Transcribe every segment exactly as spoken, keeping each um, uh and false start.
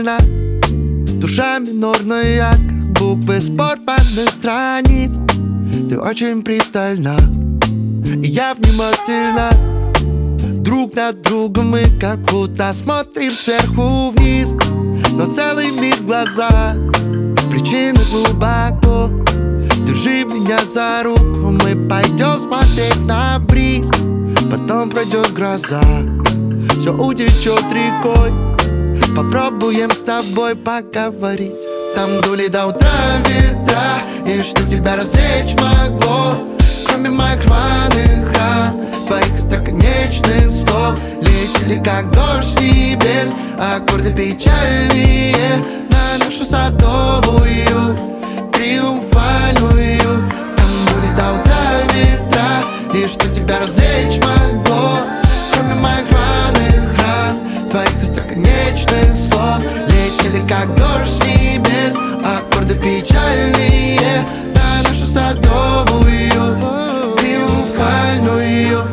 внимательно. Душа минорная, как буквы с порванных страниц. Ты очень пристально, и я внимательно. Друг на друга мы как будто смотрим сверху вниз, но целый мир в глазах, причины глубоко. Держи меня за руку, мы пойдем смотреть на бриз. Потом пройдет гроза, все утечет рекой. Попробуем с тобой поговорить. Там дули до утра ветра, и что тебя развлечь могло, кроме моих рваных ран, твоих остроконечных слов. Летели как дождь с небес, аккорды печальные на нашу садовую, триумфальную. Там дули до утра ветра, и что тебя развлечь могло, кроме моих рваных ран, твоих остроконечных слов. Летели как дождь с небес, аккорды печальные на нашу садовую, триумфальную.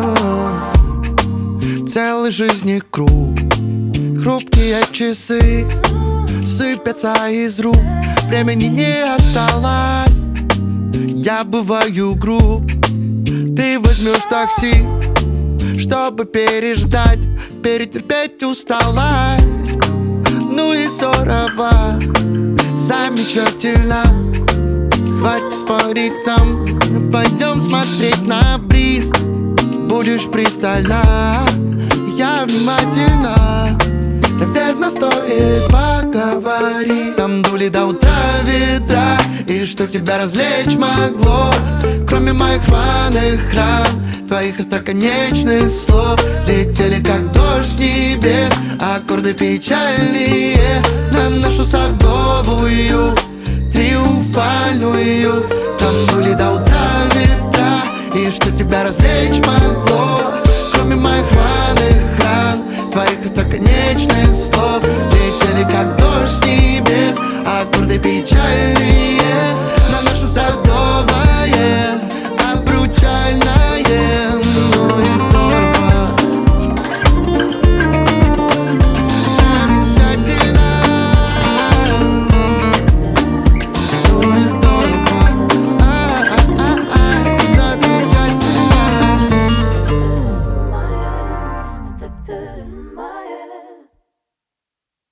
Целый жизни круг, хрупкие часы сыпятся из рук, времени не осталось. Я бываю груб, ты возьмешь такси, чтобы переждать, перетерпеть усталость. Ну и здорово, замечательно. Хватит спорить нам, пойдем смотреть на бриз. Будешь пристально, я внимательно. Наверное, стоит поговорить. Там дули до утра ветра, и что тебя развлечь могло, кроме моих рваных ран, твоих остроконечных слов. Летели как дождь с небес, аккорды печальные